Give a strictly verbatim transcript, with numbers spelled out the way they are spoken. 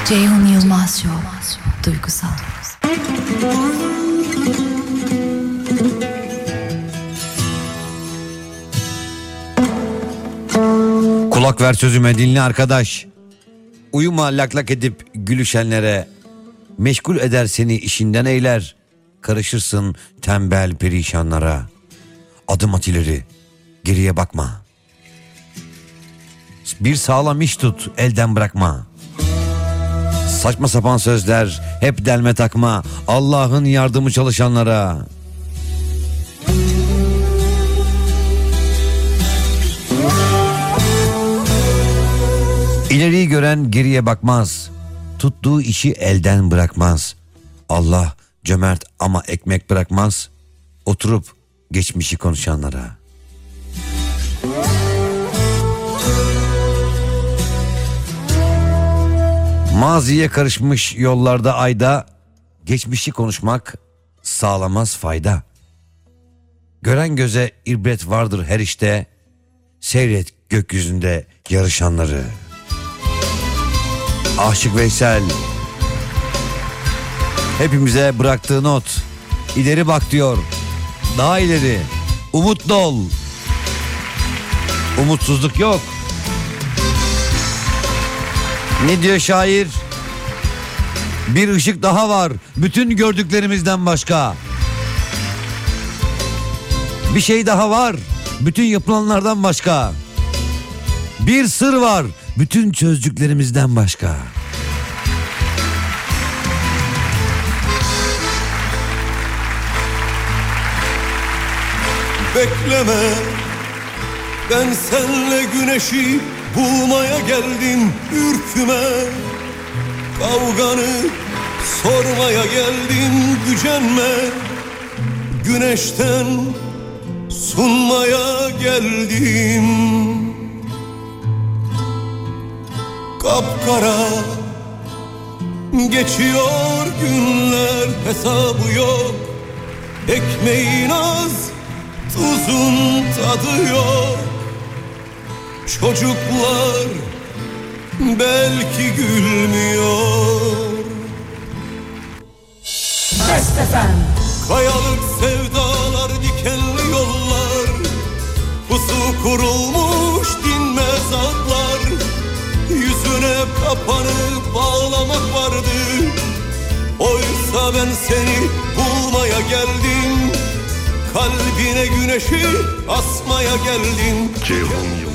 Ceyhun Yılmaz Show. Duygusal. Kulak ver sözüme, dinle arkadaş. Uyuma lak lak edip gülüşenlere. Meşgul eder seni, işinden eyler. Karışırsın tembel perişanlara. Adım at ileri, geriye bakma. Bir sağlam iş tut, elden bırakma. Saçma sapan sözler, hep delme takma. Allah'ın yardımı çalışanlara. İleriyi gören geriye bakmaz. Tuttuğu işi elden bırakmaz. Allah cömert ama ekmek bırakmaz. Oturup geçmişi konuşanlara. Maziye karışmış yollarda ayda, geçmişi konuşmak sağlamaz fayda. Gören göze ibret vardır her işte, seyret gökyüzünde yarışanları. Aşık Veysel hepimize bıraktığı not, ileri bak diyor, daha ileri, umutlu ol, umutsuzluk yok. Ne diyor şair? Bir ışık daha var bütün gördüklerimizden başka. Bir şey daha var bütün yapılanlardan başka. Bir sır var bütün çözdüklerimizden başka. Bekleme, ben senle güneşi bulmaya geldim, ürküme. Kavganı sormaya geldim, gücenme. Güneşten sunmaya geldim. Kapkara geçiyor günler, hesabı yok. Ekmeğin az, tuzun tadı yok. Çocuklar belki gülmüyor. Bestefen. Kayalık sevdalar, dikenli yollar. Pusu kurulmuş dinmez atlar. Yüzüne kapanıp bağlamak vardı. Oysa ben seni bulmaya geldim. Kalbine güneşi asmaya geldim. Ceyhun